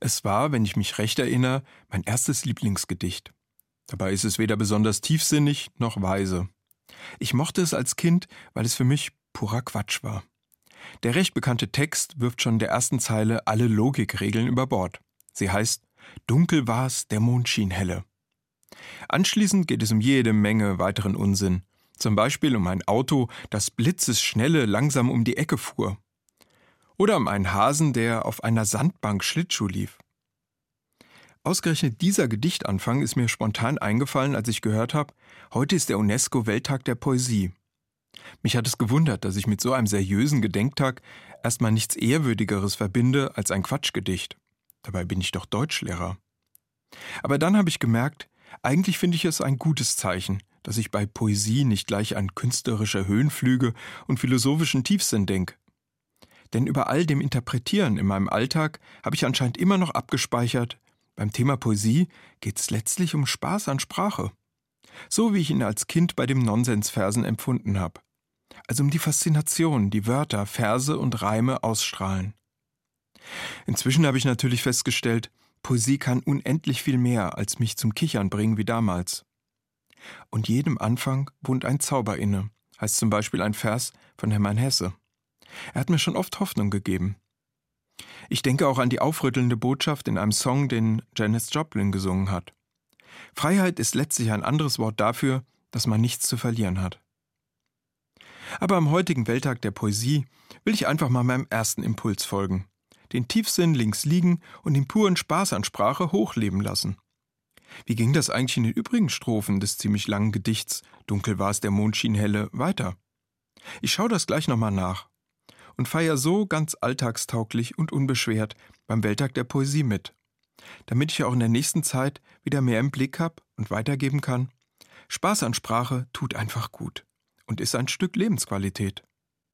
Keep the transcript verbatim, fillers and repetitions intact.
Es war, wenn ich mich recht erinnere, mein erstes Lieblingsgedicht. Dabei ist es weder besonders tiefsinnig noch weise. Ich mochte es als Kind, weil es für mich purer Quatsch war. Der recht bekannte Text wirft schon in der ersten Zeile alle Logikregeln über Bord. Sie heißt: Dunkel war's, der Mond schien helle. Anschließend geht es um jede Menge weiteren Unsinn. Zum Beispiel um ein Auto, das blitzesschnelle langsam um die Ecke fuhr. Oder um einen Hasen, der auf einer Sandbank Schlittschuh lief. Ausgerechnet dieser Gedichtanfang ist mir spontan eingefallen, als ich gehört habe, heute ist der UNESCO-Welttag der Poesie. Mich hat es gewundert, dass ich mit so einem seriösen Gedenktag erstmal nichts Ehrwürdigeres verbinde als ein Quatschgedicht. Dabei bin ich doch Deutschlehrer. Aber dann habe ich gemerkt, eigentlich finde ich es ein gutes Zeichen, dass ich bei Poesie nicht gleich an künstlerische Höhenflüge und philosophischen Tiefsinn denke. Denn über all dem Interpretieren in meinem Alltag habe ich anscheinend immer noch abgespeichert, beim Thema Poesie geht es letztlich um Spaß an Sprache. So wie ich ihn als Kind bei dem Nonsensversen empfunden habe. Also um die Faszination, die Wörter, Verse und Reime ausstrahlen. Inzwischen habe ich natürlich festgestellt, Poesie kann unendlich viel mehr als mich zum Kichern bringen wie damals. Und jedem Anfang wohnt ein Zauber inne, heißt zum Beispiel ein Vers von Hermann Hesse. Er hat mir schon oft Hoffnung gegeben. Ich denke auch an die aufrüttelnde Botschaft in einem Song, den Janis Joplin gesungen hat. Freiheit ist letztlich ein anderes Wort dafür, dass man nichts zu verlieren hat. Aber am heutigen Welttag der Poesie will ich einfach mal meinem ersten Impuls folgen. Den Tiefsinn links liegen und den puren Spaß an Sprache hochleben lassen. Wie ging das eigentlich in den übrigen Strophen des ziemlich langen Gedichts »Dunkel war's, der Mond schien helle« weiter? Ich schaue das gleich nochmal nach und feiere so ganz alltagstauglich und unbeschwert beim Welttag der Poesie mit, damit ich auch in der nächsten Zeit wieder mehr im Blick habe und weitergeben kann. Spaß an Sprache tut einfach gut und ist ein Stück Lebensqualität.